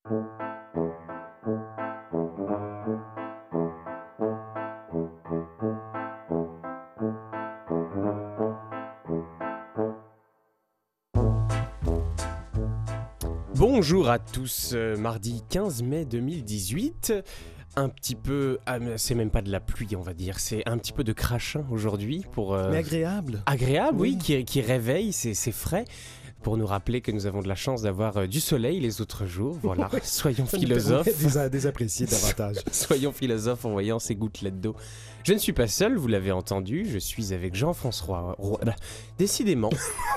Bonjour à tous, mardi 15 mai 2018, un petit peu, c'est même pas de la pluie on va dire, c'est un petit peu de crachin aujourd'hui pour... Mais agréable. Agréable, oui, qui réveille, c'est frais, pour nous rappeler que nous avons de la chance d'avoir du soleil les autres jours, voilà, soyons philosophes. Des apprécier davantage. Soyons philosophes en voyant ces gouttelettes d'eau. Je ne suis pas seul, vous l'avez entendu, je suis avec Jean-François Roy. Décidément...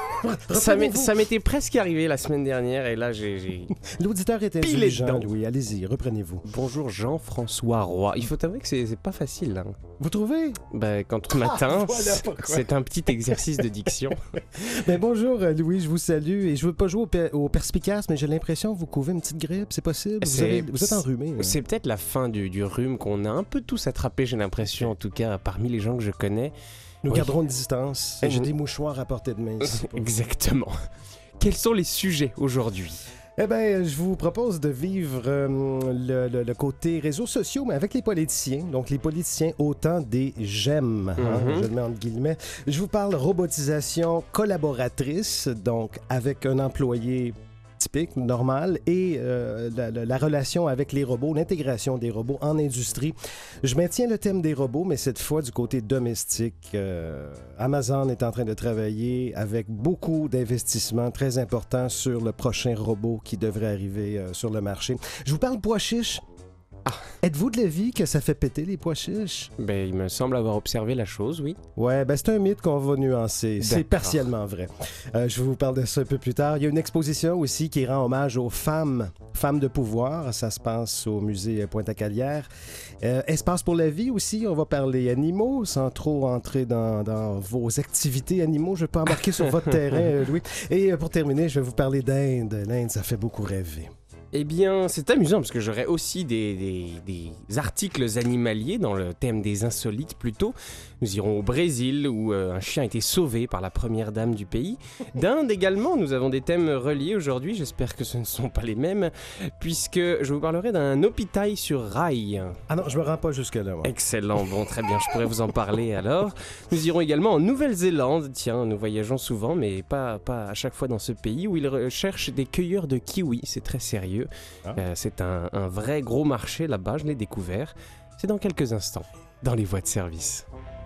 Ça m'était presque arrivé la semaine dernière et là j'ai L'auditeur est intelligent, Louis. Allez-y, reprenez-vous. Bonjour Jean-François Roy. Il faut avouer que c'est pas facile. Hein. Vous trouvez? Quand on m'atteint, c'est un petit exercice de diction. Bonjour Louis, je vous salue et je veux pas jouer au perspicace, mais j'ai l'impression que vous couvez une petite grippe, c'est possible? Vous êtes enrhumé. C'est peut-être la fin du rhume qu'on a un peu tous attrapé, j'ai l'impression, en tout cas parmi les gens que je connais. Nous garderons une distance. J'ai des mouchoirs à portée de main. Exactement. Quels sont les sujets aujourd'hui? Je vous propose de vivre le côté réseaux sociaux, mais avec les politiciens. Donc, les politiciens au temps des j'aime. Je le mets entre guillemets. Je vous parle robotisation collaboratrice, donc avec un employé typique, normal, et la relation avec les robots, l'intégration des robots en industrie. Je maintiens le thème des robots, mais cette fois du côté domestique. Amazon est en train de travailler avec beaucoup d'investissements très importants sur le prochain robot qui devrait arriver sur le marché. Je vous parle pois chiches. Êtes-vous de l'avis que ça fait péter les pois chiches? Il me semble avoir observé la chose, oui. Ouais, c'est un mythe qu'on va nuancer. D'accord. C'est partiellement vrai. Je vous parle de ça un peu plus tard. Il y a une exposition aussi qui rend hommage aux femmes de pouvoir. Ça se passe au musée Pointe-à-Calière. Espace pour la vie aussi, on va parler animaux, sans trop entrer dans vos activités animaux. Je ne vais pas embarquer sur votre terrain, Louis. Et pour terminer, je vais vous parler d'Inde. L'Inde, ça fait beaucoup rêver. Eh bien, c'est amusant parce que j'aurais aussi des articles animaliers dans le thème des insolites plutôt. Nous irons au Brésil où un chien a été sauvé par la première dame du pays. D'Inde également, nous avons des thèmes reliés aujourd'hui. J'espère que ce ne sont pas les mêmes puisque je vous parlerai d'un hôpital sur rail. Ah non, je me rends pas jusque-là. Ouais. Excellent, bon, très bien, je pourrais vous en parler alors. Nous irons également en Nouvelle-Zélande. Tiens, nous voyageons souvent, mais pas à chaque fois dans ce pays où ils recherchent des cueilleurs de kiwis. C'est très sérieux. C'est un vrai gros marché là-bas, je l'ai découvert. C'est dans quelques instants, dans les voies de service.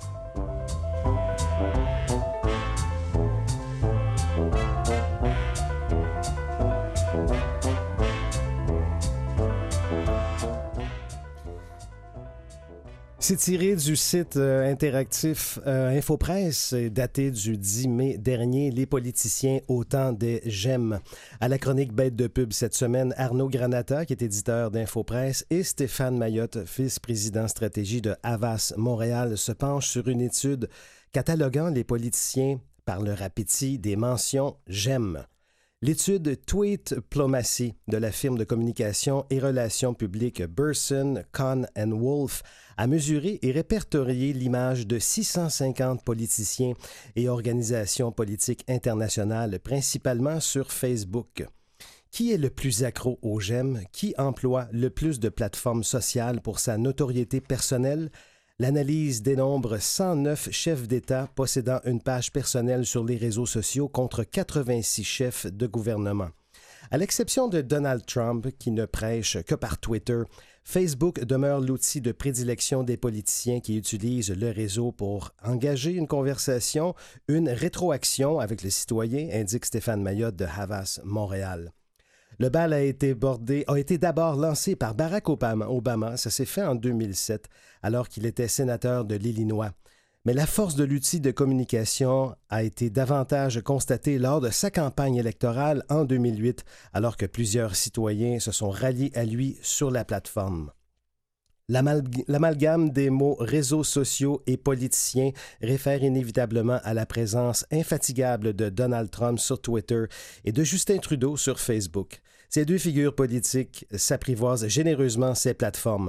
C'est tiré du site interactif Infopresse, daté du 10 mai dernier. Les politiciens au temps des j'aime. À la chronique bête de pub cette semaine, Arnaud Granata, qui est éditeur d'Infopresse, et Stéphane Mayotte, vice-président stratégie de Havas Montréal, se penchent sur une étude cataloguant les politiciens par leur appétit des mentions j'aime. L'étude Tweetplomacy de la firme de communication et relations publiques Burson, Conn & Wolf a mesuré et répertorié l'image de 650 politiciens et organisations politiques internationales, principalement sur Facebook. Qui est le plus accro aux j'aime? Qui emploie le plus de plateformes sociales pour sa notoriété personnelle? L'analyse dénombre 109 chefs d'État possédant une page personnelle sur les réseaux sociaux contre 86 chefs de gouvernement. À l'exception de Donald Trump, qui ne prêche que par Twitter, Facebook demeure l'outil de prédilection des politiciens qui utilisent le réseau pour engager une conversation, une rétroaction avec le citoyen, indique Stéphane Mayotte de Havas Montréal. Le bal a été d'abord lancé par Barack Obama. Ça s'est fait en 2007, alors qu'il était sénateur de l'Illinois. Mais la force de l'outil de communication a été davantage constatée lors de sa campagne électorale en 2008, alors que plusieurs citoyens se sont ralliés à lui sur la plateforme. L'amalgame des mots réseaux sociaux et politiciens réfère inévitablement à la présence infatigable de Donald Trump sur Twitter et de Justin Trudeau sur Facebook. Ces deux figures politiques s'apprivoisent généreusement ces plateformes.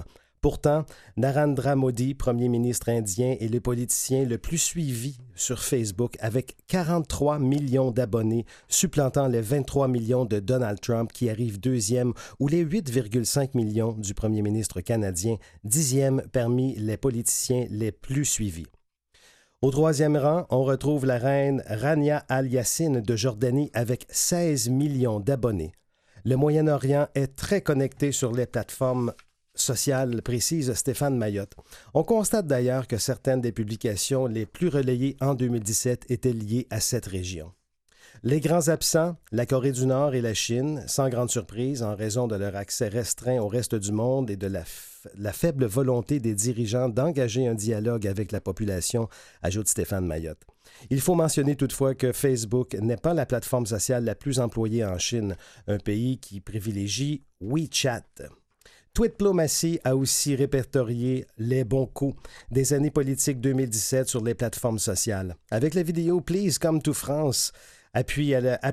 Pourtant, Narendra Modi, premier ministre indien, est le politicien le plus suivi sur Facebook avec 43 millions d'abonnés, supplantant les 23 millions de Donald Trump qui arrive deuxième ou les 8,5 millions du premier ministre canadien, dixième parmi les politiciens les plus suivis. Au troisième rang, on retrouve la reine Rania Al-Yassine de Jordanie avec 16 millions d'abonnés. Le Moyen-Orient est très connecté sur les plateformes sociales, précise Stéphane Mayotte. On constate d'ailleurs que certaines des publications les plus relayées en 2017 étaient liées à cette région. Les grands absents, la Corée du Nord et la Chine, sans grande surprise en raison de leur accès restreint au reste du monde et de la faible volonté des dirigeants d'engager un dialogue avec la population, ajoute Stéphane Mayotte. Il faut mentionner toutefois que Facebook n'est pas la plateforme sociale la plus employée en Chine, un pays qui privilégie WeChat. Twitplomacy a aussi répertorié les bons coups des années politiques 2017 sur les plateformes sociales. Avec la vidéo Please Come to France, apparue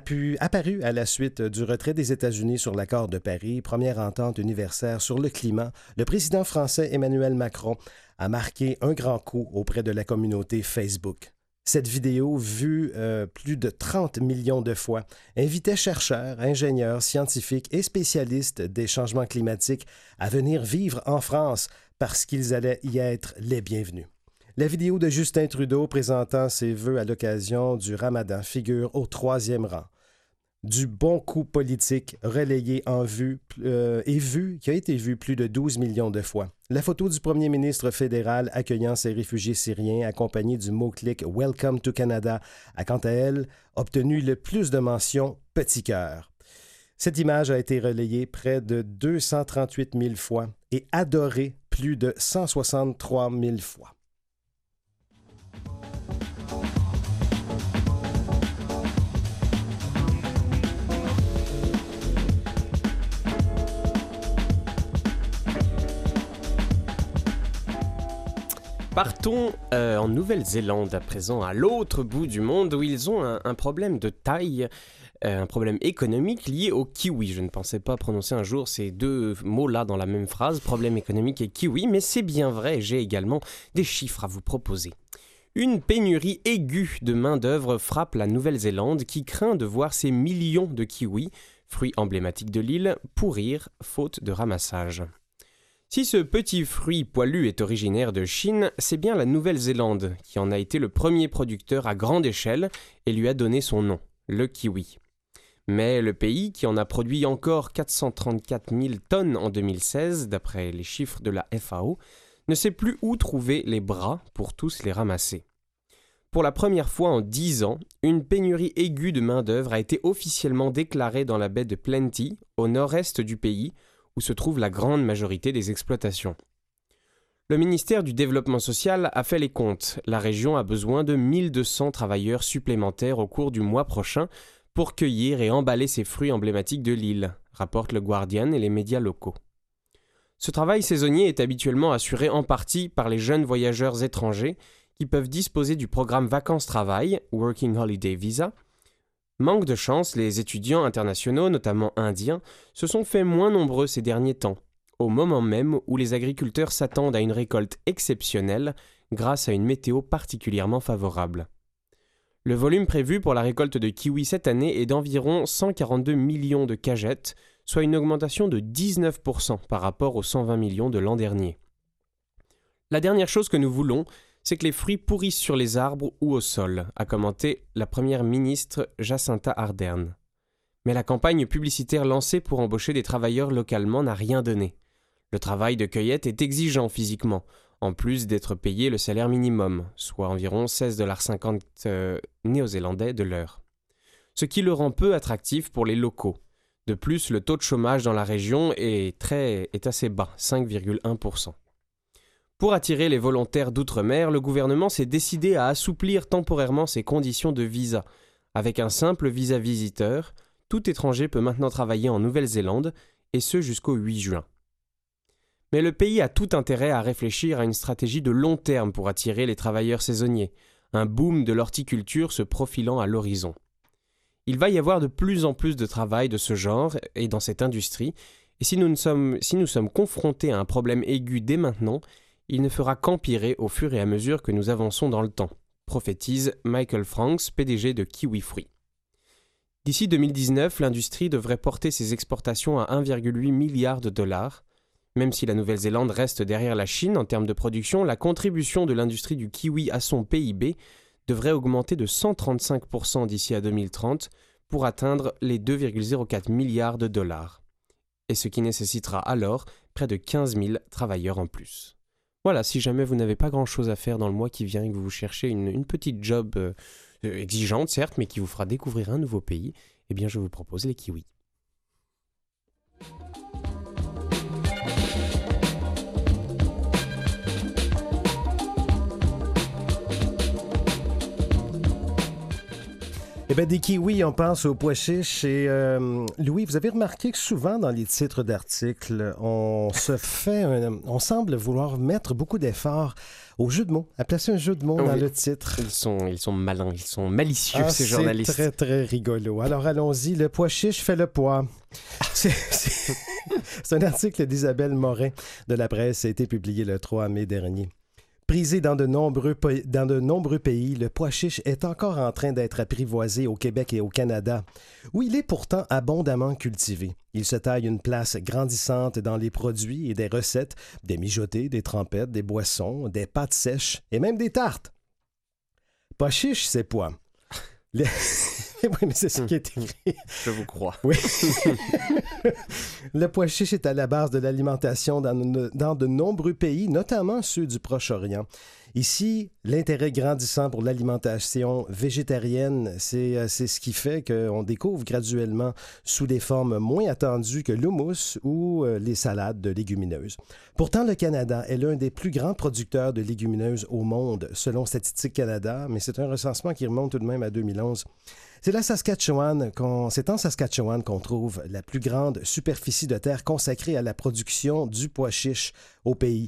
à la suite du retrait des États-Unis sur l'accord de Paris, première entente universaire sur le climat, le président français Emmanuel Macron a marqué un grand coup auprès de la communauté Facebook. Cette vidéo, vue plus de 30 millions de fois, invitait chercheurs, ingénieurs, scientifiques et spécialistes des changements climatiques à venir vivre en France parce qu'ils allaient y être les bienvenus. La vidéo de Justin Trudeau présentant ses vœux à l'occasion du Ramadan figure au troisième rang. Du bon coup politique relayé en vue qui a été vu plus de 12 millions de fois. La photo du premier ministre fédéral accueillant ces réfugiés syriens accompagnée du mot-clic « Welcome to Canada » a quant à elle obtenu le plus de mentions « petit cœur ». Cette image a été relayée près de 238 000 fois et adorée plus de 163 000 fois. Partons en Nouvelle-Zélande à présent, à l'autre bout du monde, où ils ont un problème de taille, un problème économique lié au kiwi. Je ne pensais pas prononcer un jour ces deux mots-là dans la même phrase, problème économique et kiwi, mais c'est bien vrai, j'ai également des chiffres à vous proposer. Une pénurie aiguë de main-d'œuvre frappe la Nouvelle-Zélande qui craint de voir ses millions de kiwis, fruits emblématiques de l'île, pourrir faute de ramassage. Si ce petit fruit poilu est originaire de Chine, c'est bien la Nouvelle-Zélande qui en a été le premier producteur à grande échelle et lui a donné son nom, le kiwi. Mais le pays, qui en a produit encore 434 000 tonnes en 2016, d'après les chiffres de la FAO, ne sait plus où trouver les bras pour tous les ramasser. Pour la première fois en 10 ans, une pénurie aiguë de main-d'œuvre a été officiellement déclarée dans la baie de Plenty, au nord-est du pays, où se trouve la grande majorité des exploitations. Le ministère du Développement social a fait les comptes. La région a besoin de 1200 travailleurs supplémentaires au cours du mois prochain pour cueillir et emballer ces fruits emblématiques de l'île, rapportent le Guardian et les médias locaux. Ce travail saisonnier est habituellement assuré en partie par les jeunes voyageurs étrangers qui peuvent disposer du programme Vacances-Travail, Working Holiday Visa. Manque de chance, les étudiants internationaux, notamment indiens, se sont fait moins nombreux ces derniers temps, au moment même où les agriculteurs s'attendent à une récolte exceptionnelle grâce à une météo particulièrement favorable. Le volume prévu pour la récolte de kiwis cette année est d'environ 142 millions de cagettes, soit une augmentation de 19% par rapport aux 120 millions de l'an dernier. La dernière chose que nous voulons, c'est que les fruits pourrissent sur les arbres ou au sol, a commenté la première ministre Jacinta Ardern. Mais la campagne publicitaire lancée pour embaucher des travailleurs localement n'a rien donné. Le travail de cueillette est exigeant physiquement, en plus d'être payé le salaire minimum, soit environ 16,50 $ néo-zélandais de l'heure. Ce qui le rend peu attractif pour les locaux. De plus, le taux de chômage dans la région est assez bas, 5,1%. Pour attirer les volontaires d'outre-mer, le gouvernement s'est décidé à assouplir temporairement ses conditions de visa. Avec un simple visa visiteur, tout étranger peut maintenant travailler en Nouvelle-Zélande, et ce jusqu'au 8 juin. Mais le pays a tout intérêt à réfléchir à une stratégie de long terme pour attirer les travailleurs saisonniers, un boom de l'horticulture se profilant à l'horizon. Il va y avoir de plus en plus de travail de ce genre et dans cette industrie, Et si nous sommes confrontés à un problème aigu dès maintenant, il ne fera qu'empirer au fur et à mesure que nous avançons dans le temps, prophétise Michael Franks, PDG de Kiwi Fruits. D'ici 2019, l'industrie devrait porter ses exportations à 1,8 milliard de dollars. Même si la Nouvelle-Zélande reste derrière la Chine en termes de production, la contribution de l'industrie du kiwi à son PIB devrait augmenter de 135% d'ici à 2030 pour atteindre les 2,04 milliards de dollars. Et ce qui nécessitera alors près de 15 000 travailleurs en plus. Voilà, si jamais vous n'avez pas grand-chose à faire dans le mois qui vient et que vous cherchez une petite job exigeante, certes, mais qui vous fera découvrir un nouveau pays, eh bien je vous propose les kiwis. Eh bien, des kiwis, on pense aux pois chiches. Et Louis, vous avez remarqué que souvent dans les titres d'articles, on semble vouloir mettre beaucoup d'efforts au jeu de mots, à placer un jeu de mots dans le titre. Ils sont malins, ils sont malicieux, ces journalistes. C'est très, très rigolo. Alors, allons-y. Le pois chiche fait le poids. C'est un article d'Isabelle Morin de la presse. Ça a été publié le 3 mai dernier. Prisé dans de nombreux pays, le pois chiche est encore en train d'être apprivoisé au Québec et au Canada, où il est pourtant abondamment cultivé. Il se taille une place grandissante dans les produits et des recettes, des mijotés, des trempettes, des boissons, des pâtes sèches et même des tartes. Pois chiche, c'est pois. Oui, mais c'est ce qui est écrit. Je vous crois. Oui. Le pois chiche est à la base de l'alimentation dans de nombreux pays, notamment ceux du Proche-Orient. Ici, l'intérêt grandissant pour l'alimentation végétarienne, c'est ce qui fait qu'on découvre graduellement sous des formes moins attendues que l'houmous ou les salades de légumineuses. Pourtant, le Canada est l'un des plus grands producteurs de légumineuses au monde, selon Statistique Canada, mais c'est un recensement qui remonte tout de même à 2011. C'est en Saskatchewan qu'on trouve la plus grande superficie de terre consacrée à la production du pois chiche au pays,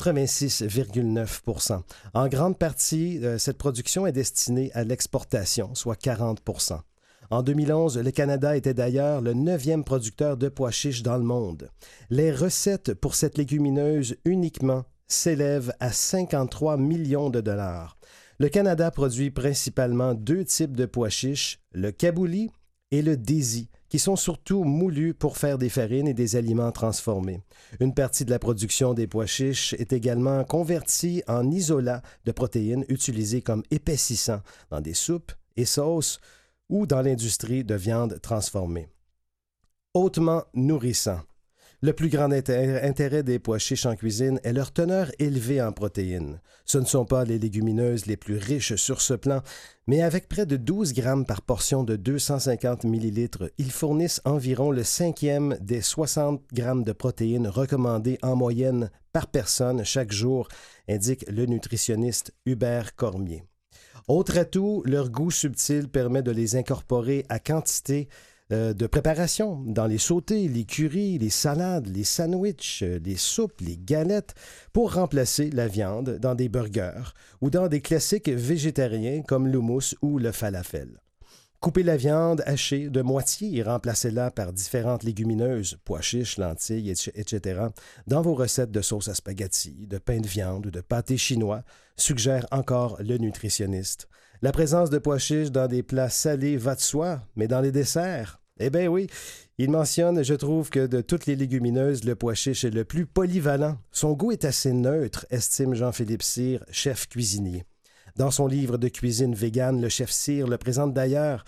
86,9%. En grande partie, cette production est destinée à l'exportation, soit 40%. En 2011, le Canada était d'ailleurs le 9e producteur de pois chiches dans le monde. Les recettes pour cette légumineuse uniquement s'élèvent à 53 millions de dollars. Le Canada produit principalement 2 types de pois chiches, le kabouli et le daisy, qui sont surtout moulus pour faire des farines et des aliments transformés. Une partie de la production des pois chiches est également convertie en isolat de protéines utilisés comme épaississant dans des soupes et sauces ou dans l'industrie de viande transformée. Hautement nourrissant. Le plus grand intérêt des pois chiches en cuisine est leur teneur élevée en protéines. Ce ne sont pas les légumineuses les plus riches sur ce plan, mais avec près de 12 grammes par portion de 250 millilitres, ils fournissent environ le 5e des 60 grammes de protéines recommandées en moyenne par personne chaque jour, indique le nutritionniste Hubert Cormier. Autre atout, leur goût subtil permet de les incorporer à quantité de préparation dans les sautés, les currys, les salades, les sandwichs, les soupes, les galettes pour remplacer la viande dans des burgers ou dans des classiques végétariens comme l'houmous ou le falafel. Coupez la viande hachée de moitié et remplacez-la par différentes légumineuses, pois chiches, lentilles, etc. dans vos recettes de sauce à spaghetti, de pain de viande ou de pâté chinois, suggère encore le nutritionniste. La présence de pois chiches dans des plats salés va de soi, mais dans les desserts, eh bien oui, il mentionne, je trouve que de toutes les légumineuses, le pois chiche est le plus polyvalent. Son goût est assez neutre, estime Jean-Philippe Cyr, chef cuisinier. Dans son livre de cuisine végane, le chef Cyr le présente d'ailleurs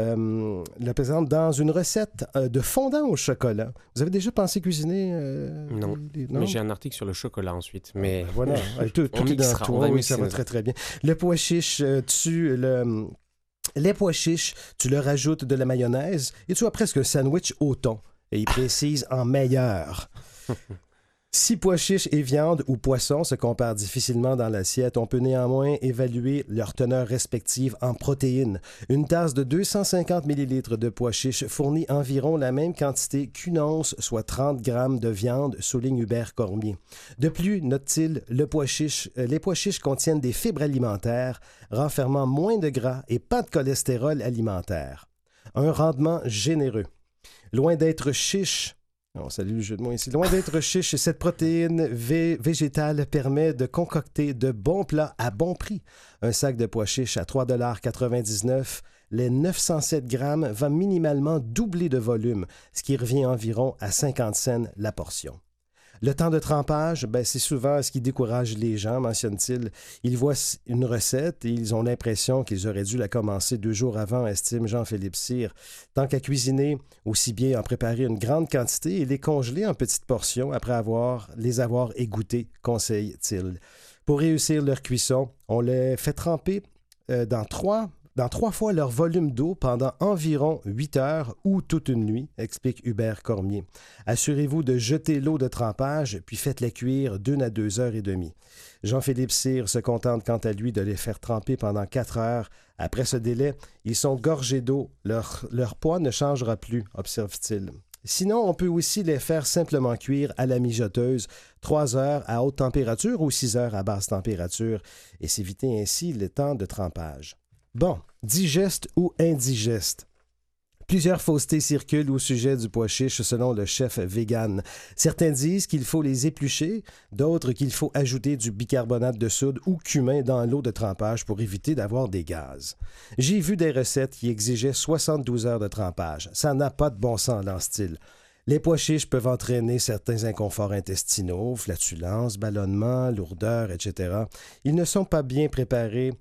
dans une recette de fondant au chocolat. Vous avez déjà pensé cuisiner? Non, mais j'ai un article sur le chocolat ensuite. Mais voilà, tout est dans toi. Oui, ça va très très bien. Le pois chiche, les pois chiches, tu leur ajoutes de la mayonnaise et tu as presque un sandwich au thon. Et il précise en meilleur. Si pois chiches et viande ou poisson se comparent difficilement dans l'assiette, on peut néanmoins évaluer leur teneur respective en protéines. Une tasse de 250 ml de pois chiches fournit environ la même quantité qu'une once, soit 30 grammes de viande, souligne Hubert Cormier. De plus, note-t-il, les pois chiches contiennent des fibres alimentaires, renfermant moins de gras et pas de cholestérol alimentaire. Un rendement généreux. Loin d'être chiche, On salue le jeu de mots ici. Loin d'être chiche, cette protéine végétale permet de concocter de bons plats à bon prix. Un sac de pois chiches à 3,99 $. Les 907 grammes va minimalement doubler de volume, ce qui revient environ à 50 cents la portion. Le temps de trempage, c'est souvent ce qui décourage les gens, mentionne-t-il. Ils voient une recette et ils ont l'impression qu'ils auraient dû la commencer 2 jours avant, estime Jean-Philippe Cyr. Tant qu'à cuisiner, aussi bien en préparer une grande quantité et les congeler en petites portions après les avoir égouttés, conseille-t-il. Pour réussir leur cuisson, on les fait tremper dans 3 fois leur volume d'eau pendant environ 8 heures ou toute une nuit, explique Hubert Cormier. Assurez-vous de jeter l'eau de trempage, puis faites-les cuire d'1 à 2 heures et demie. Jean-Philippe Cyr se contente quant à lui de les faire tremper pendant 4 heures. Après ce délai, ils sont gorgés d'eau. Leur poids ne changera plus, observe-t-il. Sinon, on peut aussi les faire simplement cuire à la mijoteuse 3 heures à haute température ou 6 heures à basse température et s'éviter ainsi le temps de trempage. Bon, digeste ou indigeste? Plusieurs faussetés circulent au sujet du pois chiche selon le chef vegan. Certains disent qu'il faut les éplucher, d'autres qu'il faut ajouter du bicarbonate de soude ou cumin dans l'eau de trempage pour éviter d'avoir des gaz. J'ai vu des recettes qui exigeaient 72 heures de trempage. Ça n'a pas de bon sens dans ce style. Les pois chiches peuvent entraîner certains inconforts intestinaux, flatulences, ballonnements, lourdeurs, etc. S'ils ne sont pas bien préparés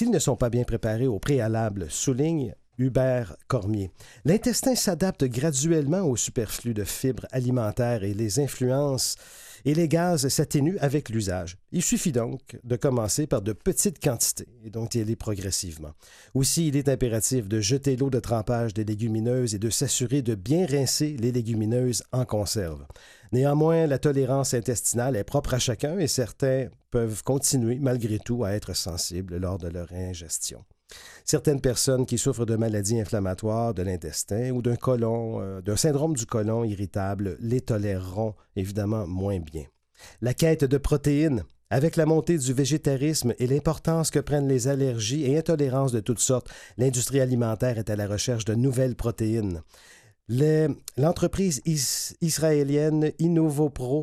au préalable, souligne Hubert Cormier. L'intestin s'adapte graduellement au superflu de fibres alimentaires et les influences et les gaz s'atténuent avec l'usage. Il suffit donc de commencer par de petites quantités et donc d'y aller progressivement. Aussi, il est impératif de jeter l'eau de trempage des légumineuses et de s'assurer de bien rincer les légumineuses en conserve. Néanmoins, la tolérance intestinale est propre à chacun et certains peuvent continuer malgré tout à être sensibles lors de leur ingestion. Certaines personnes qui souffrent de maladies inflammatoires de l'intestin ou d'un syndrome du côlon irritable les toléreront évidemment moins bien. La quête de protéines. Avec la montée du végétarisme et l'importance que prennent les allergies et intolérances de toutes sortes, l'industrie alimentaire est à la recherche de nouvelles protéines. L'entreprise israélienne Innovopro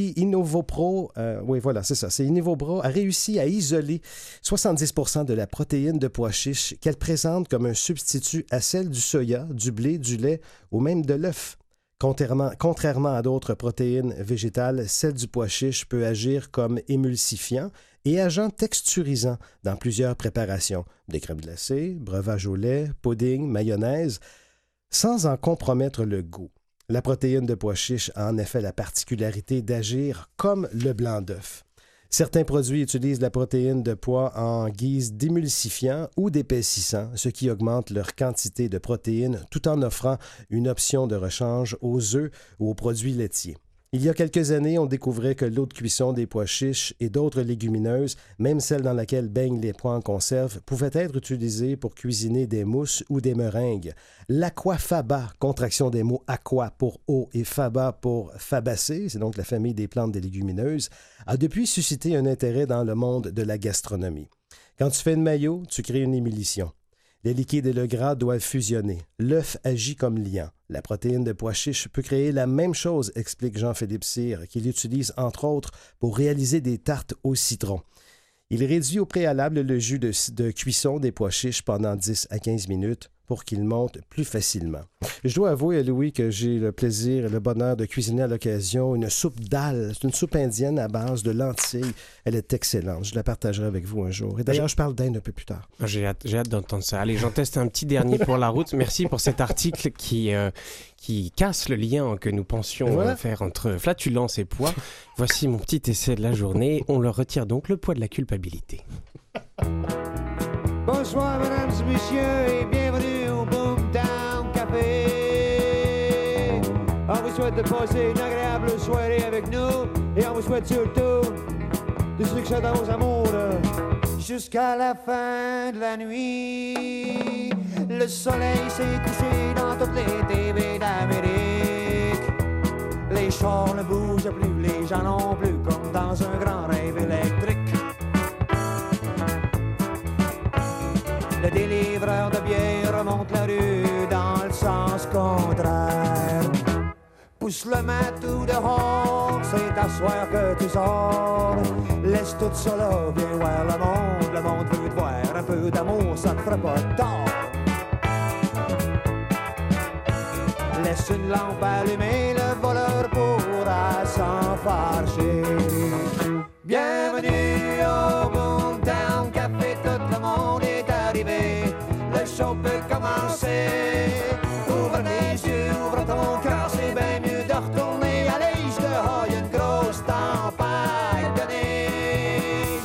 a réussi à isoler 70% de la protéine de pois chiche qu'elle présente comme un substitut à celle du soya, du blé, du lait ou même de l'œuf. Contrairement à d'autres protéines végétales, celle du pois chiche peut agir comme émulsifiant et agent texturisant dans plusieurs préparations, des crèmes glacées, breuvages au lait, pudding, mayonnaise, sans en compromettre le goût. La protéine de pois chiche a en effet la particularité d'agir comme le blanc d'œuf. Certains produits utilisent la protéine de pois en guise d'émulsifiant ou d'épaississant, ce qui augmente leur quantité de protéines tout en offrant une option de rechange aux œufs ou aux produits laitiers. Il y a quelques années, on découvrait que l'eau de cuisson des pois chiches et d'autres légumineuses, même celle dans laquelle baignent les pois en conserve, pouvait être utilisée pour cuisiner des mousses ou des meringues. L'aquafaba, contraction des mots aqua pour eau et faba pour fabacée, c'est donc la famille des plantes des légumineuses, a depuis suscité un intérêt dans le monde de la gastronomie. Quand tu fais une mayo, tu crées une ébullition. Les liquides et le gras doivent fusionner. L'œuf agit comme liant. La protéine de pois chiche peut créer la même chose, explique Jean-Philippe Cyr, qu'il utilise entre autres pour réaliser des tartes au citron. Il réduit au préalable le jus de cuisson des pois chiches pendant 10 à 15 minutes pour qu'ils montent plus facilement. Je dois avouer, Louis, que j'ai le plaisir et le bonheur de cuisiner à l'occasion une soupe dalle. C'est une soupe indienne à base de lentilles. Elle est excellente. Je la partagerai avec vous un jour. Et d'ailleurs, je parle d'Inde un peu plus tard. J'ai hâte d'entendre ça. Allez, j'en teste un petit dernier pour la route. Merci pour cet article qui casse le lien que nous pensions faire entre flatulence et poids. Voici mon petit essai de la journée. On leur retire donc le poids de la culpabilité. Bonsoir, mesdames et messieurs, et bienvenue au Boomtown Café. On vous souhaite de passer une agréable soirée avec nous, et on vous souhaite surtout du succès dans vos amours jusqu'à la fin de la nuit. Le soleil s'est couché dans toutes les TV d'Amérique. Les chars ne bougent plus, les gens non plus, comme dans un grand rêve électrique. Le délivreur de bière remonte la rue dans le sens contraire. pousse le matou dehors, c'est à soir que tu sors. Laisse tout ça là, viens voir le monde veut te voir. Un peu d'amour, ça te fera pas de tort. Laisse une lampe allumée, le voleur pourra s'en fâcher. Bienvenue au Boomtown Café, tout le monde est arrivé. Le show peut commencer. Ouvre tes yeux, ouvre ton cœur, c'est bien mieux de retourner à l'âge dehors. Y'a une grosse tempête de neige.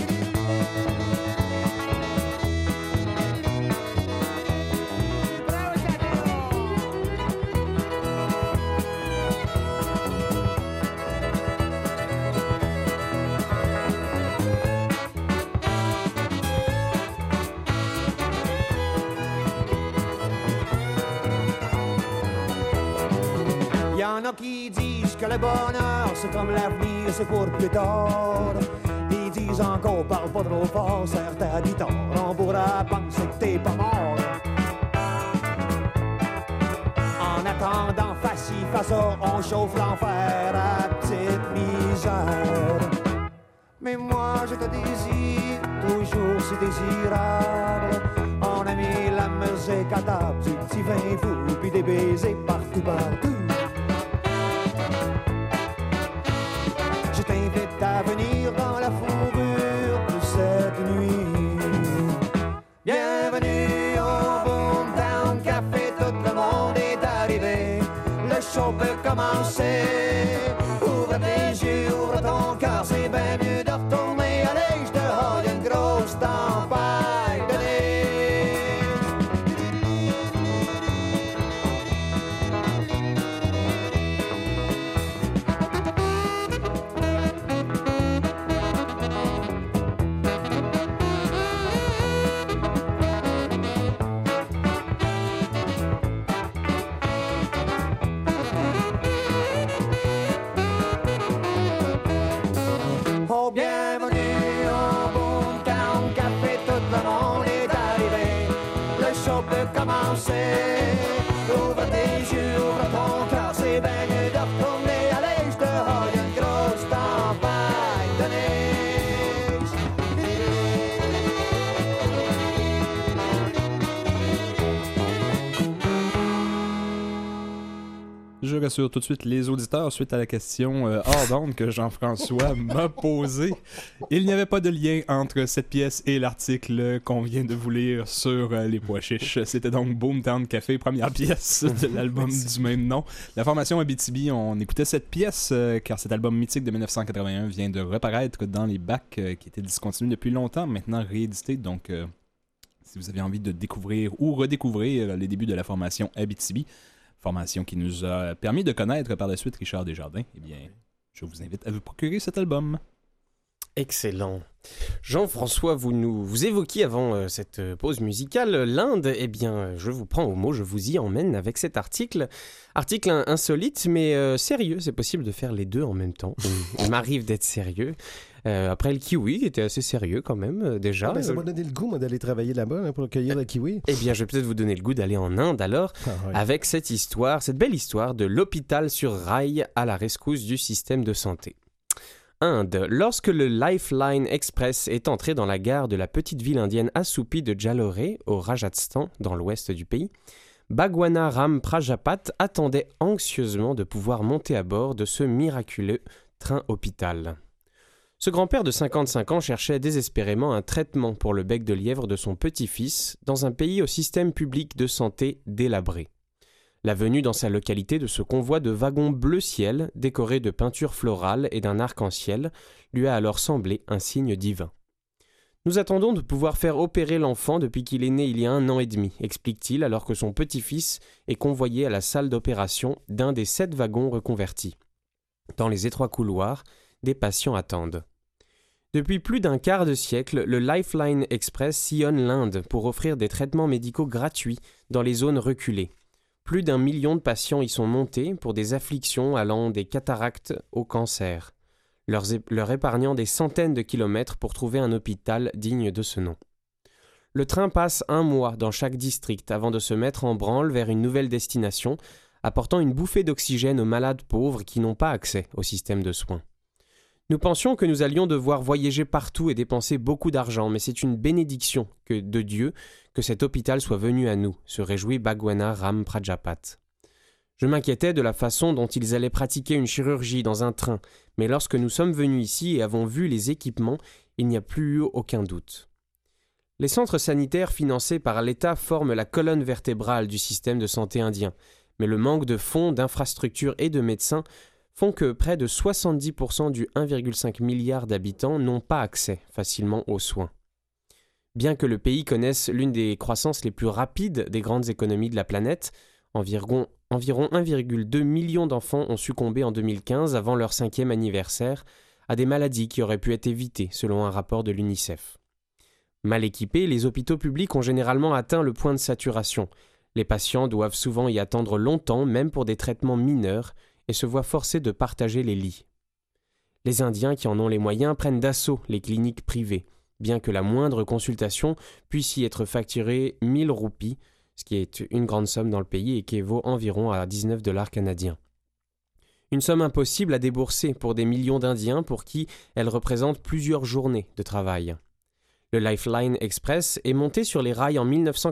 Y'en a qui disent que le bonheur c'est comme l'avenir, c'est pour plus tard. Ils disent encore parle pas trop fort, serre ta guitare, on pourra penser que t'es pas mort. En attendant face y face, on chauffe l'enfer à petite misère. Mais moi je te désire, toujours si désirable. On a mis la musique à table, du petit vin fou, puis des baisers partout, partout. Je t'invite à venir dans la fourrure de cette nuit. Bienvenue au Boomtown Café, tout le monde est arrivé. Le show peut commencer. Ouvre tes yeux, ouvre ton cœur, c'est bien mieux de retourner à l'âge dehors. Y'a une grosse tempête de neige. Oh, bienvenue au Boomtown Café, tout le monde est arrivé. Le show peut commencer. Ouvre tes yeux, ouvre ton cœur, c'est bien mieux de retourner à l'âge dehors. Y'a une grosse tempête de neige. Je rassure tout de suite les auditeurs suite à la question hors d'onde que Jean-François m'a posée. Il n'y avait pas de lien entre cette pièce et l'article qu'on vient de vous lire sur les pois chiches. C'était donc Boomtown Café, première pièce de l'album du même nom. La formation Abitibi, on écoutait cette pièce car cet album mythique de 1981 vient de reparaître dans les bacs qui étaient discontinus depuis longtemps, maintenant réédité. Donc, si vous avez envie de découvrir ou redécouvrir les débuts de la formation Abitibi, formation qui nous a permis de connaître par la suite Richard Desjardins, eh bien, je vous invite à vous procurer cet album. Excellent. Jean-François, vous évoquiez avant cette pause musicale l'Inde. Eh bien, je vous prends au mot, je vous y emmène avec cet article. Article insolite, mais sérieux. C'est possible de faire les deux en même temps. Il m'arrive d'être sérieux. Après le kiwi, qui était assez sérieux quand même, déjà. Ah ben, ça m'a donné le goût, moi, d'aller travailler là-bas hein, pour cueillir le kiwi. Eh bien, je vais peut-être vous donner le goût d'aller en Inde alors, avec cette histoire, cette belle histoire de l'hôpital sur rail à la rescousse du système de santé. Inde, lorsque le Lifeline Express est entré dans la gare de la petite ville indienne assoupie de Jalore, au Rajasthan, dans l'ouest du pays, Bhagwana Ram Prajapat attendait anxieusement de pouvoir monter à bord de ce miraculeux train hôpital. Ce grand-père de 55 ans cherchait désespérément un traitement pour le bec de lièvre de son petit-fils dans un pays au système public de santé délabré. La venue dans sa localité de ce convoi de wagons bleu ciel, décorés de peintures florales et d'un arc-en-ciel, lui a alors semblé un signe divin. « Nous attendons de pouvoir faire opérer l'enfant depuis qu'il est né il y a 1 an et demi, explique-t-il alors que son petit-fils est convoyé à la salle d'opération d'un des 7 wagons reconvertis. Dans les étroits couloirs, des patients attendent. Depuis plus d'un quart de siècle, le Lifeline Express sillonne l'Inde pour offrir des traitements médicaux gratuits dans les zones reculées. Plus d'1 million de patients y sont montés pour des afflictions allant des cataractes au cancer, leur épargnant des centaines de kilomètres pour trouver un hôpital digne de ce nom. Le train passe 1 mois dans chaque district avant de se mettre en branle vers une nouvelle destination, apportant une bouffée d'oxygène aux malades pauvres qui n'ont pas accès au système de soins. Nous pensions que nous allions devoir voyager partout et dépenser beaucoup d'argent, mais c'est une bénédiction de Dieu que cet hôpital soit venu à nous, se réjouit Bhagwana Ram Prajapat. Je m'inquiétais de la façon dont ils allaient pratiquer une chirurgie dans un train, mais lorsque nous sommes venus ici et avons vu les équipements, il n'y a plus eu aucun doute. Les centres sanitaires financés par l'État forment la colonne vertébrale du système de santé indien, mais le manque de fonds, d'infrastructures et de médecins font que près de 70% du 1,5 milliard d'habitants n'ont pas accès facilement aux soins. Bien que le pays connaisse l'une des croissances les plus rapides des grandes économies de la planète, environ 1,2 million d'enfants ont succombé en 2015, avant leur 5e anniversaire, à des maladies qui auraient pu être évitées, selon un rapport de l'UNICEF. Mal équipés, les hôpitaux publics ont généralement atteint le point de saturation. Les patients doivent souvent y attendre longtemps, même pour des traitements mineurs, et se voient forcés de partager les lits. Les Indiens qui en ont les moyens prennent d'assaut les cliniques privées, bien que la moindre consultation puisse y être facturée 1000 roupies, ce qui est une grande somme dans le pays et qui équivaut environ à 19 $ canadiens. Une somme impossible à débourser pour des millions d'Indiens pour qui elle représente plusieurs journées de travail. Le Lifeline Express est monté sur les rails en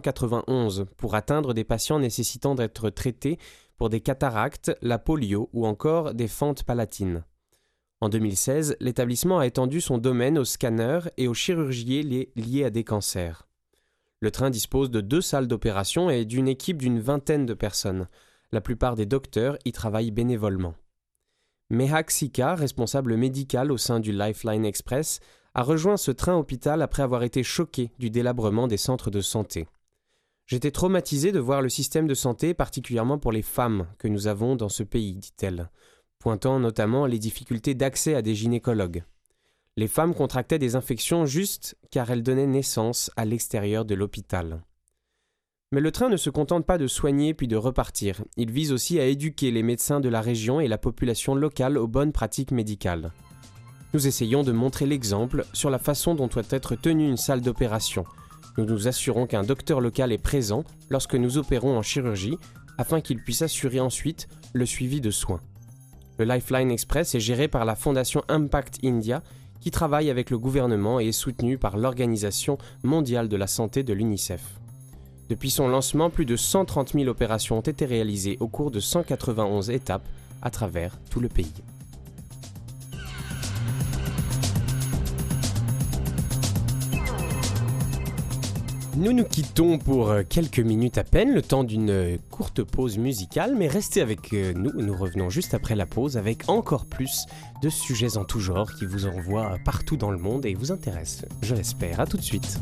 1991 pour atteindre des patients nécessitant d'être traités pour des cataractes, la polio ou encore des fentes palatines. En 2016, l'établissement a étendu son domaine aux scanners et aux chirurgies liées à des cancers. Le train dispose de 2 salles d'opération et d'une équipe d'une 20aine de personnes. La plupart des docteurs y travaillent bénévolement. Mehak Sikka, responsable médical au sein du Lifeline Express, a rejoint ce train-hôpital après avoir été choqué du délabrement des centres de santé. J'étais traumatisée de voir le système de santé, particulièrement pour les femmes que nous avons dans ce pays, dit-elle, pointant notamment les difficultés d'accès à des gynécologues. Les femmes contractaient des infections juste car elles donnaient naissance à l'extérieur de l'hôpital. Mais le train ne se contente pas de soigner puis de repartir. Il vise aussi à éduquer les médecins de la région et la population locale aux bonnes pratiques médicales. Nous essayons de montrer l'exemple sur la façon dont doit être tenue une salle d'opération. Nous nous assurons qu'un docteur local est présent lorsque nous opérons en chirurgie, afin qu'il puisse assurer ensuite le suivi de soins. Le Lifeline Express est géré par la fondation Impact India, qui travaille avec le gouvernement et est soutenu par l'Organisation mondiale de la santé de l'UNICEF. Depuis son lancement, plus de 130 000 opérations ont été réalisées au cours de 191 étapes à travers tout le pays. Nous nous quittons pour quelques minutes à peine, le temps d'une courte pause musicale, mais restez avec nous, nous revenons juste après la pause avec encore plus de sujets en tout genre qui vous envoient partout dans le monde et vous intéressent, je l'espère. À tout de suite.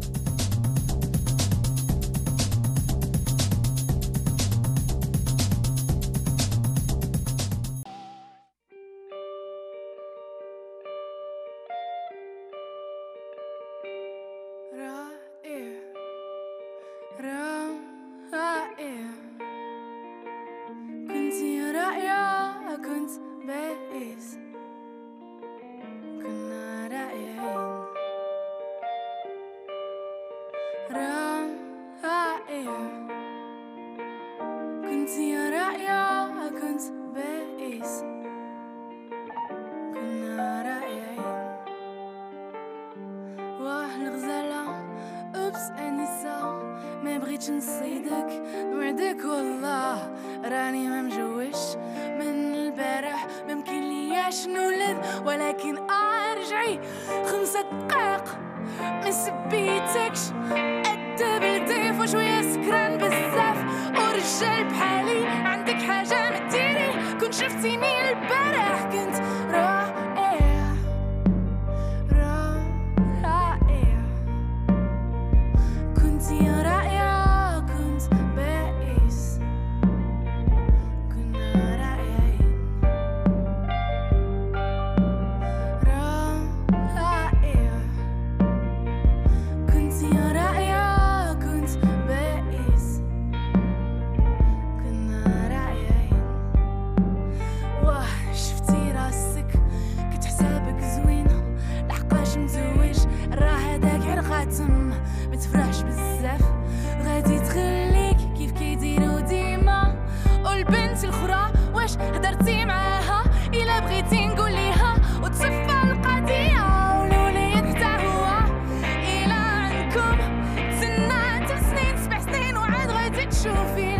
ولكن ارجعي 5 دقايق ما سبيتكش قد بالضيف وشويه سكران بزاف ورجال بحالي عندك حاجه ما ديري كنت شفتيني البارح كنت رائع رائع كنتي رائعه كنت بائس كنا رائعين شفتي راسي ناسين كلها وتصفى القضية ولولي يختاروها إلى عندكم تسنى 3 سنين 7 سنين وعاد غادي تشوفي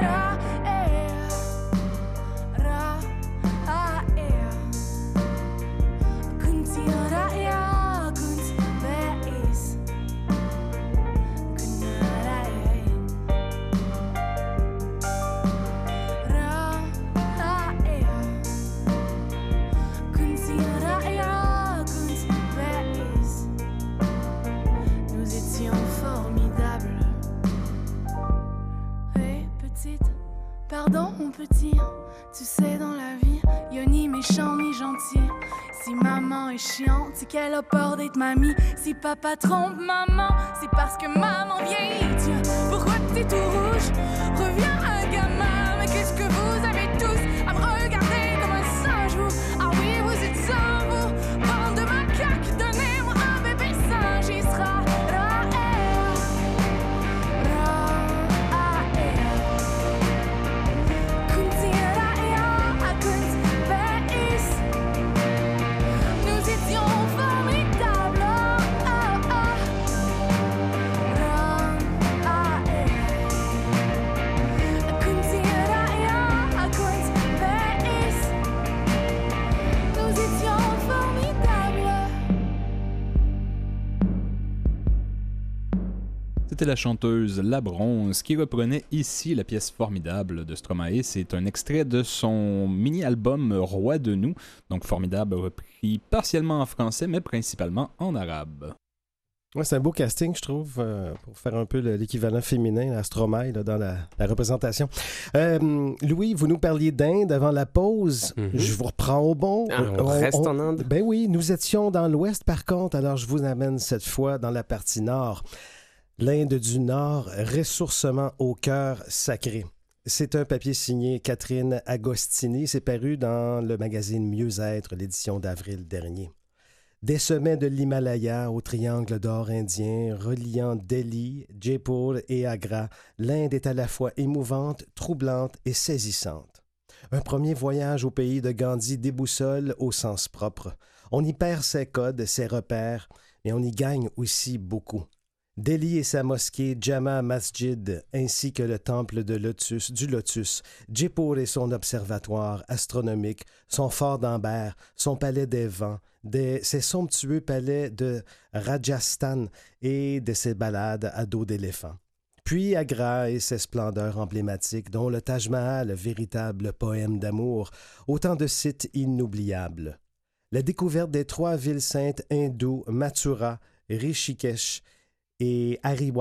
Pardon mon petit, tu sais dans la vie, y'a ni méchant ni gentil. Si maman est chiante, c'est qu'elle a peur d'être mamie. Si papa trompe maman, c'est parce que maman vieillit. Tiens, pourquoi t'es tout rouge? Reviens un gamin, mais qu'est-ce que vous avez tous à me regarder comme un singe vous? Ah oui, vous êtes ça, vous, bande de macaques, donnez-moi un bébé singe, il sera C'était la chanteuse La Bronze qui reprenait ici la pièce Formidable de Stromae. C'est un extrait de son mini-album Roi de nous. Donc Formidable repris partiellement en français mais principalement en arabe. Ouais, c'est un beau casting, je trouve, pour faire un peu l'équivalent féminin à Stromae là, dans la représentation. Louis, vous nous parliez d'Inde avant la pause. Je vous reprends au bon. On reste en Inde? Ben oui, nous étions dans l'ouest par contre, alors je vous amène cette fois dans la partie nord. L'Inde du Nord, ressourcement au cœur sacré. C'est un papier signé Catherine Agostini. C'est paru dans le magazine Mieux-être, l'édition d'avril dernier. Des sommets de l'Himalaya au triangle d'or indien, reliant Delhi, Jaipur et Agra, l'Inde est à la fois émouvante, troublante et saisissante. Un premier voyage au pays de Gandhi déboussole au sens propre. On y perd ses codes, ses repères, mais on y gagne aussi beaucoup. Delhi et sa mosquée Jama Masjid, ainsi que le temple du Lotus, Jaipur et son observatoire astronomique, son fort d'Amber, son palais des vents, ses somptueux palais de Rajasthan et de ses balades à dos d'éléphant. Puis Agra et ses splendeurs emblématiques, dont le Taj Mahal, véritable poème d'amour, autant de sites inoubliables. La découverte des 3 villes saintes hindoues, Mathura, Rishikesh et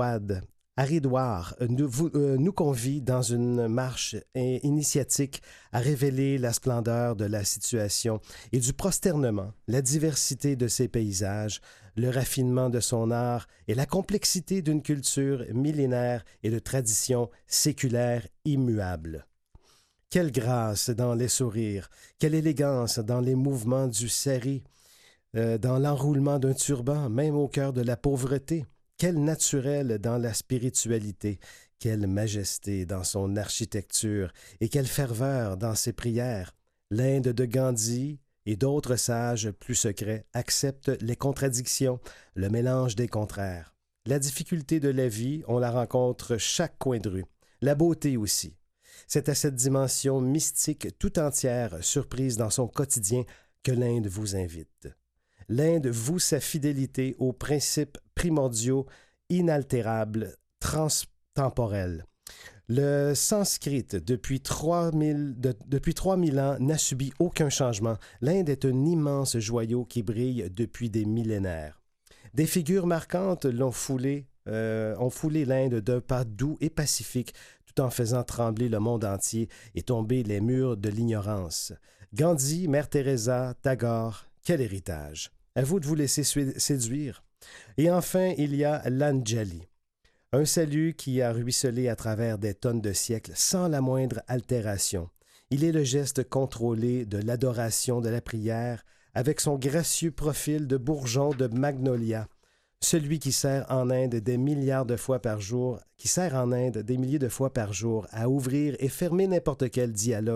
Haridwar nous convie dans une marche initiatique à révéler la splendeur de la situation et du prosternement, la diversité de ses paysages, le raffinement de son art et la complexité d'une culture millénaire et de traditions séculaires immuables. Quelle grâce dans les sourires, quelle élégance dans les mouvements du sari, dans l'enroulement d'un turban, même au cœur de la pauvreté. Quel naturel dans la spiritualité, quelle majesté dans son architecture et quelle ferveur dans ses prières. L'Inde de Gandhi et d'autres sages plus secrets acceptent les contradictions, le mélange des contraires. La difficulté de la vie, on la rencontre chaque coin de rue. La beauté aussi. C'est à cette dimension mystique tout entière, surprise dans son quotidien, que l'Inde vous invite. L'Inde voue sa fidélité aux principes primordiaux, inaltérables, transtemporels. Le sanskrit, depuis 3000 ans, n'a subi aucun changement. L'Inde est un immense joyau qui brille depuis des millénaires. Des figures marquantes ont foulé l'Inde d'un pas doux et pacifique, tout en faisant trembler le monde entier et tomber les murs de l'ignorance. Gandhi, Mère Teresa, Tagore, quel héritage! À vous de vous laisser séduire. Et enfin, il y a l'Anjali, un salut qui a ruisselé à travers des tonnes de siècles sans la moindre altération. Il est le geste contrôlé de l'adoration de la prière avec son gracieux profil de bourgeon de magnolia, celui qui sert en Inde des milliers de fois par jour à ouvrir et fermer n'importe quel dialogue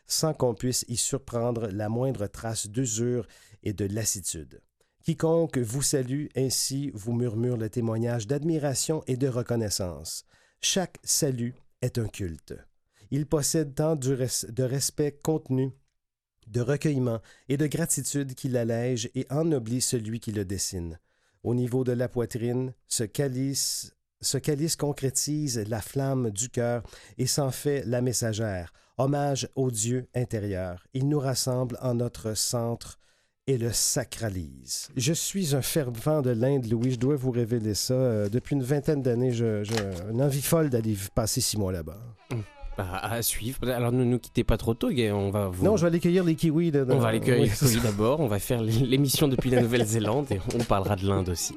sans qu'on puisse y surprendre la moindre trace d'usure et de lassitude. Quiconque vous salue ainsi vous murmure le témoignage d'admiration et de reconnaissance. Chaque salut est un culte. Il possède tant de respect contenu, de recueillement et de gratitude qu'il allège et ennoblit celui qui le dessine. Au niveau de la poitrine, ce calice concrétise la flamme du cœur et s'en fait la messagère. Hommage au Dieu intérieur. Il nous rassemble en notre centre et le sacralise. Je suis un fervent de l'Inde, Louis. Je dois vous révéler ça. Depuis une vingtaine d'années, j'ai une envie folle d'aller passer 6 mois là-bas. À suivre. Alors ne nous quittez pas trop tôt, on va vous... Non, je vais aller cueillir les kiwis. On va aller cueillir les kiwis d'abord. On va faire l'émission depuis la Nouvelle-Zélande et on parlera de l'Inde aussi.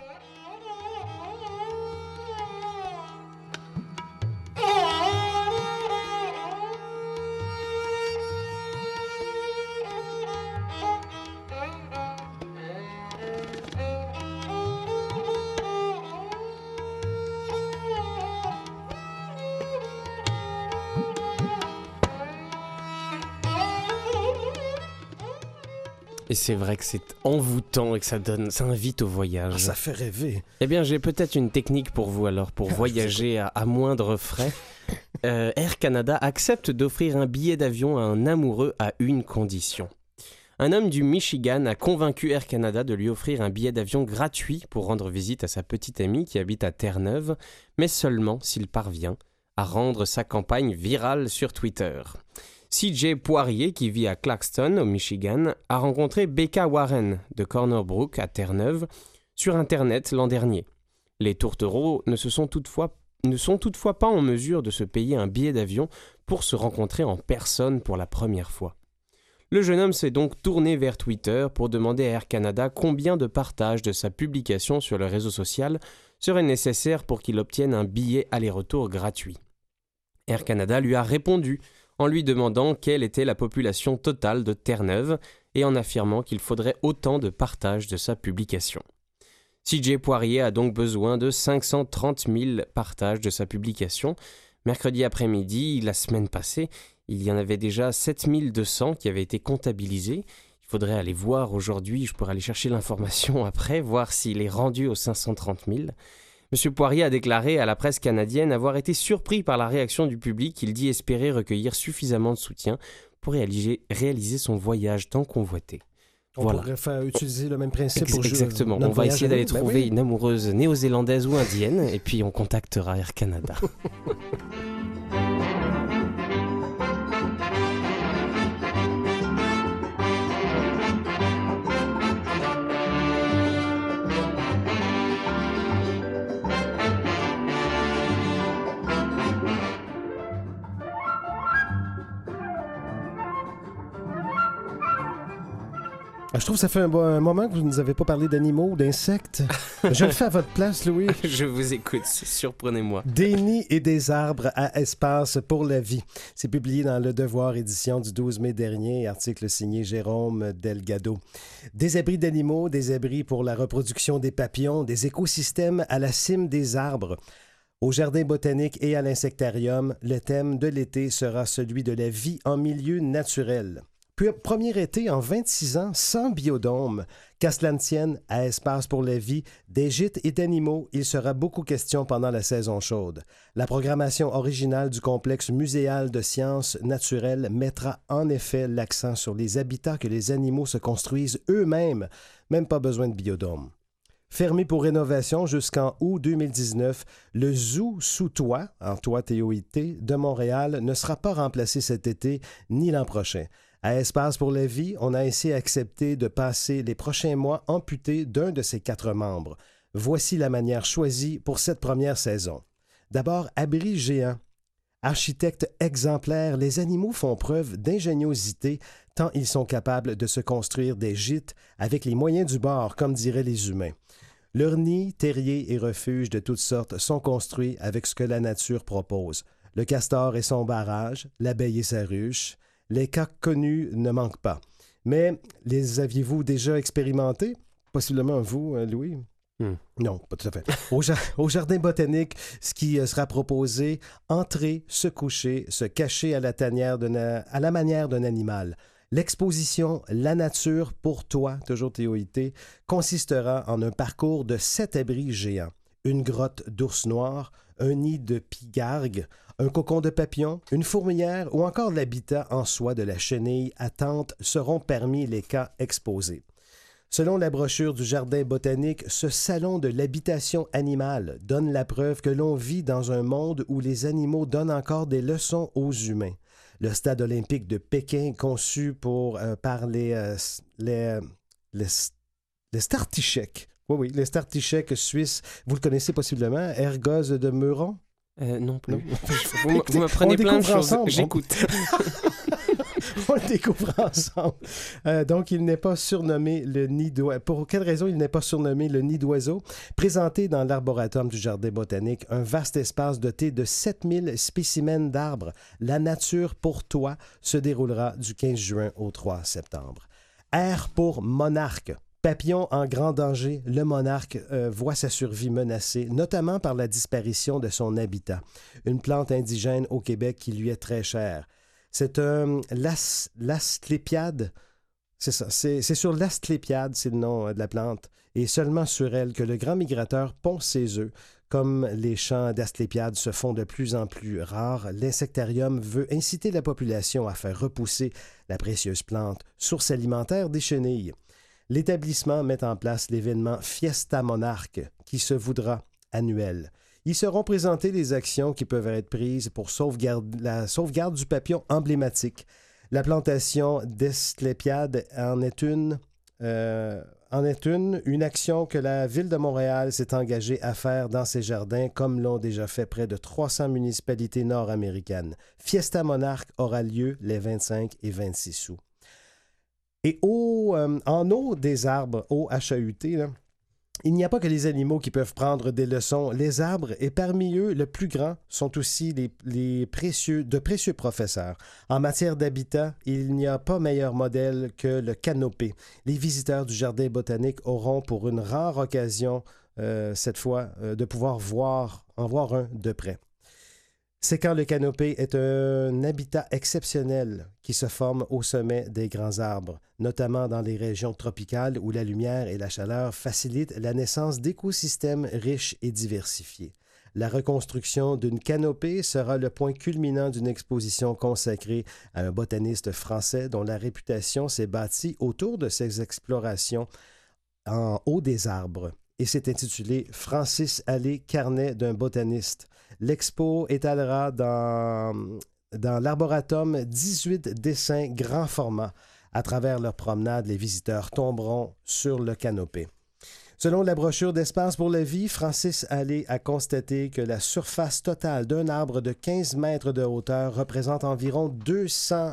Et c'est vrai que c'est envoûtant et que ça invite au voyage. Ah, ça fait rêver. Eh bien, j'ai peut-être une technique pour vous alors, pour voyager à moindre frais. Air Canada accepte d'offrir un billet d'avion à un amoureux à une condition. Un homme du Michigan a convaincu Air Canada de lui offrir un billet d'avion gratuit pour rendre visite à sa petite amie qui habite à Terre-Neuve, mais seulement s'il parvient à rendre sa campagne virale sur Twitter. CJ Poirier, qui vit à Claxton, au Michigan, a rencontré Becca Warren de Corner Brook à Terre-Neuve sur Internet l'an dernier. Les tourtereaux ne sont toutefois pas en mesure de se payer un billet d'avion pour se rencontrer en personne pour la première fois. Le jeune homme s'est donc tourné vers Twitter pour demander à Air Canada combien de partages de sa publication sur le réseau social seraient nécessaires pour qu'il obtienne un billet aller-retour gratuit. Air Canada lui a répondu en lui demandant quelle était la population totale de Terre-Neuve et en affirmant qu'il faudrait autant de partages de sa publication. CJ Poirier a donc besoin de 530 000 partages de sa publication. Mercredi après-midi, la semaine passée, il y en avait déjà 7200 qui avaient été comptabilisés. Il faudrait aller voir aujourd'hui, je pourrais aller chercher l'information après, voir s'il est rendu aux 530 000. M. Poirier a déclaré à la presse canadienne avoir été surpris par la réaction du public. Il dit espérer recueillir suffisamment de soutien pour réaliser son voyage tant convoité. On pourrait utiliser le même principe pour exactement. On va essayer d'aller trouver une amoureuse néo-zélandaise ou indienne et puis on contactera Air Canada. Je trouve que ça fait un moment que vous ne nous avez pas parlé d'animaux ou d'insectes. Je le fais à votre place, Louis. Je vous écoute, surprenez-moi. Des nids et des arbres à espace pour la vie. C'est publié dans Le Devoir, édition du 12 mai dernier, article signé Jérôme Delgado. Des abris d'animaux, des abris pour la reproduction des papillons, des écosystèmes à la cime des arbres. Au jardin botanique et à l'insectarium, le thème de l'été sera celui de la vie en milieu naturel. Premier été en 26 ans sans biodôme. Qu'à cela ne tienne, à Espace pour la vie, des gîtes et d'animaux, il sera beaucoup question pendant la saison chaude. La programmation originale du complexe muséal de sciences naturelles mettra en effet l'accent sur les habitats que les animaux se construisent eux-mêmes, même pas besoin de biodôme. Fermé pour rénovation jusqu'en août 2019, le zoo sous toit, en toit TOIT, de Montréal ne sera pas remplacé cet été ni l'an prochain. À Espace pour la vie, on a ainsi accepté de passer les prochains mois amputés d'un de ses 4 membres. Voici la manière choisie pour cette première saison. D'abord, abri géant. Architectes exemplaires, les animaux font preuve d'ingéniosité tant ils sont capables de se construire des gîtes avec les moyens du bord, comme diraient les humains. Leurs nids, terriers et refuges de toutes sortes sont construits avec ce que la nature propose. Le castor et son barrage, l'abeille et sa ruche. Les cas connus ne manquent pas. Mais les aviez-vous déjà expérimentés? Possiblement vous, Louis? Non, pas tout à fait. Au jardin botanique, ce qui sera proposé, entrer, se coucher, se cacher à à la manière d'un animal. L'exposition La nature pour toi, toujours TOIT, consistera en un parcours de 7 abris géants. Une grotte d'ours noirs, un nid de pigargue, un cocon de papillon, une fourmilière ou encore l'habitat en soie de la chenille attente seront parmi les cas exposés. Selon la brochure du Jardin botanique, ce salon de l'habitation animale donne la preuve que l'on vit dans un monde où les animaux donnent encore des leçons aux humains. Le stade olympique de Pékin, conçu par les Startichek. Oui, les Startichek suisses. Vous le connaissez possiblement, Ergoz de Meuron? Non plus. Non. Vous me prenez plein de choses. Ensemble. J'écoute. On le découvre ensemble. Donc, il n'est pas surnommé le nid d'oiseau. Pour quelle raison il n'est pas surnommé le nid d'oiseau? Présenté dans l'arboratoire du Jardin botanique, un vaste espace doté de 7000 spécimens d'arbres. La nature pour toi se déroulera du 15 juin au 3 septembre. R pour monarque. Papillon en grand danger, le monarque voit sa survie menacée, notamment par la disparition de son habitat. Une plante indigène au Québec qui lui est très chère. C'est un l'asclépiade. C'est ça. C'est sur l'asclépiade, c'est le nom de la plante. Et seulement sur elle que le grand migrateur pond ses œufs. Comme les champs d'asclépiade se font de plus en plus rares, l'insectarium veut inciter la population à faire repousser la précieuse plante, source alimentaire des chenilles. L'établissement met en place l'événement Fiesta Monarque, qui se voudra annuel. Y seront présentées les actions qui peuvent être prises pour la sauvegarde du papillon emblématique. La plantation d'asclépiade en est une action que la Ville de Montréal s'est engagée à faire dans ses jardins, comme l'ont déjà fait près de 300 municipalités nord-américaines. Fiesta Monarque aura lieu les 25 et 26 août. Et en haut des arbres, au HAUT, là, il n'y a pas que les animaux qui peuvent prendre des leçons. Les arbres, et parmi eux, le plus grand, sont aussi de précieux professeurs. En matière d'habitat, il n'y a pas meilleur modèle que le canopé. Les visiteurs du Jardin botanique auront pour une rare occasion, cette fois, de pouvoir en voir un de près. C'est quand le canopé est un habitat exceptionnel qui se forme au sommet des grands arbres, notamment dans les régions tropicales où la lumière et la chaleur facilitent la naissance d'écosystèmes riches et diversifiés. La reconstruction d'une canopée sera le point culminant d'une exposition consacrée à un botaniste français dont la réputation s'est bâtie autour de ses explorations en haut des arbres et s'est intitulée « Francis Allais, carnet d'un botaniste ». L'expo étalera dans l'arboratum 18 dessins grand format. À travers leur promenade, les visiteurs tomberont sur le canopé. Selon la brochure d'Espace pour la vie, Francis Allais a constaté que la surface totale d'un arbre de 15 mètres de hauteur représente environ 200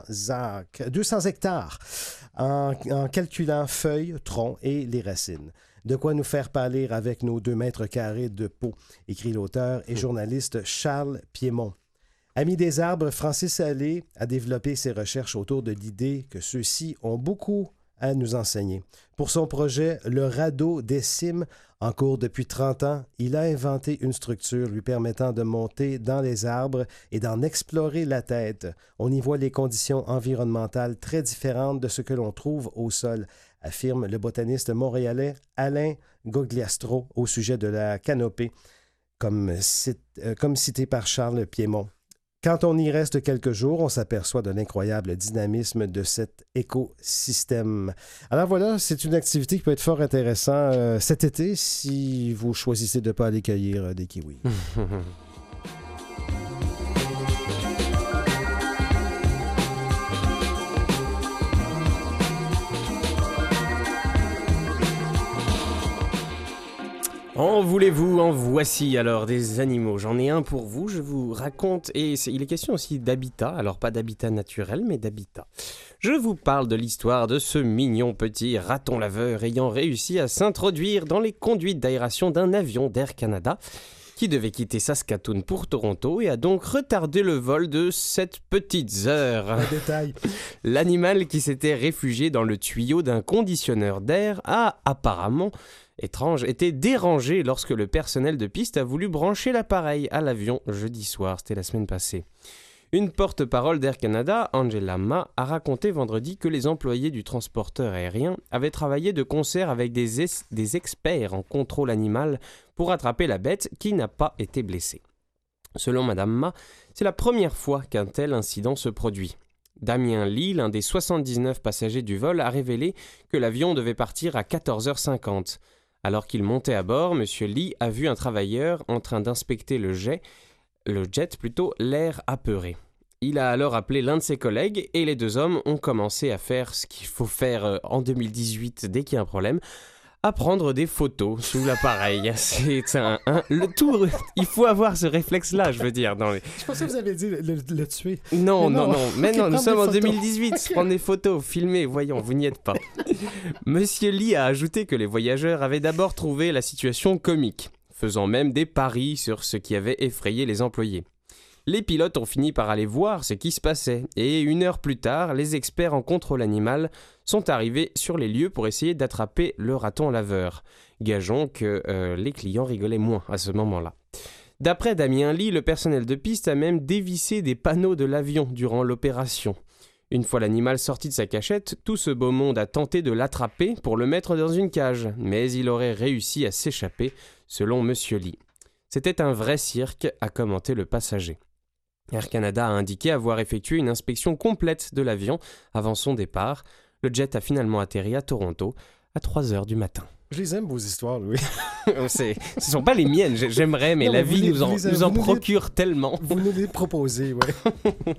hectares en calculant feuilles, troncs et les racines. De quoi nous faire pâlir avec nos 2 mètres carrés de peau, écrit l'auteur et journaliste Charles Piémont. Ami des arbres, Francis Allais a développé ses recherches autour de l'idée que ceux-ci ont beaucoup à nous enseigner. Pour son projet, le radeau des cimes, en cours depuis 30 ans, il a inventé une structure lui permettant de monter dans les arbres et d'en explorer la tête. On y voit les conditions environnementales très différentes de ce que l'on trouve au sol, affirme le botaniste montréalais Alain Gogliastro au sujet de la canopée, comme cité par Charles Piémont. Quand on y reste quelques jours, on s'aperçoit de l'incroyable dynamisme de cet écosystème. Alors voilà, c'est une activité qui peut être fort intéressante cet été si vous choisissez de ne pas aller cueillir des kiwis. En voulez-vous, en voici alors des animaux. J'en ai un pour vous, je vous raconte, et il est question aussi d'habitat, alors pas d'habitat naturel, mais d'habitat. Je vous parle de l'histoire de ce mignon petit raton laveur ayant réussi à s'introduire dans les conduites d'aération d'un avion d'Air Canada. qui devait quitter Saskatoon pour Toronto et a donc retardé le vol de 7 petites heures. Un détail. L'animal qui s'était réfugié dans le tuyau d'un conditionneur d'air a apparemment, étrange, été dérangé lorsque le personnel de piste a voulu brancher l'appareil à l'avion jeudi soir, c'était la semaine passée. Une porte-parole d'Air Canada, Angela Ma, a raconté vendredi que les employés du transporteur aérien avaient travaillé de concert avec des experts en contrôle animal pour attraper la bête qui n'a pas été blessée. Selon Madame Ma, c'est la première fois qu'un tel incident se produit. Damien Lee, l'un des 79 passagers du vol, a révélé que l'avion devait partir à 14h50. Alors qu'il montait à bord, M. Lee a vu un travailleur en train d'inspecter le jet, l'air apeuré. Il a alors appelé l'un de ses collègues et les deux hommes ont commencé à faire ce qu'il faut faire en 2018 dès qu'il y a un problème, à prendre des photos sous l'appareil. C'est le tout. Il faut avoir ce réflexe-là, je veux dire. Je pensais que vous avez dit le tuer. Non. Mais Okay, non, nous sommes en 2018. Okay. Prendre des photos, filmer, voyons, vous n'y êtes pas. Monsieur Lee a ajouté que les voyageurs avaient d'abord trouvé la situation comique, faisant même des paris sur ce qui avait effrayé les employés. Les pilotes ont fini par aller voir ce qui se passait, et 1 heure plus tard, les experts en contrôle animal sont arrivés sur les lieux pour essayer d'attraper le raton laveur. Gageons que les clients rigolaient moins à ce moment-là. D'après Damien Lee, le personnel de piste a même dévissé des panneaux de l'avion durant l'opération. Une fois l'animal sorti de sa cachette, tout ce beau monde a tenté de l'attraper pour le mettre dans une cage, mais il aurait réussi à s'échapper, selon Monsieur Lee. C'était un vrai cirque, a commenté le passager. Air Canada a indiqué avoir effectué une inspection complète de l'avion avant son départ. Le jet a finalement atterri à Toronto à 3h du matin. Je les aime, vos histoires, Louis. Ce ne sont pas les miennes, j'aimerais, mais non, la mais vie nous en procure tellement. Vous nous les proposez, oui.